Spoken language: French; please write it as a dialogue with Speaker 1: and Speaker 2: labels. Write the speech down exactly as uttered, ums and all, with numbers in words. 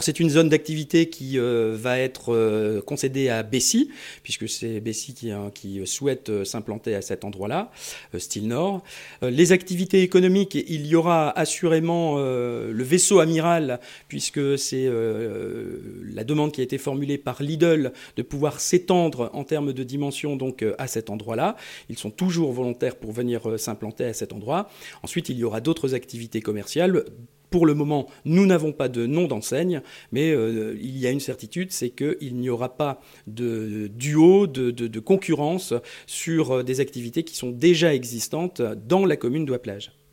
Speaker 1: C'est une zone d'activité qui euh, va être euh, concédée à Bessy, puisque c'est Bessy qui, hein, qui souhaite euh, s'implanter à cet endroit-là, euh, style nord. Euh, les activités économiques, il y aura assurément euh, le vaisseau amiral, puisque c'est euh, la demande qui a été formulée par Lidl de pouvoir s'étendre en termes de dimension donc, euh, à cet endroit-là. Ils sont toujours volontaires pour venir euh, s'implanter à cet endroit. Ensuite, il y aura d'autres activités commerciales. Pour le moment, nous n'avons pas de nom d'enseigne, mais euh, il y a une certitude, c'est qu'il n'y aura pas de duo, de, de, de concurrence sur des activités qui sont déjà existantes dans la commune d'Ouaplage.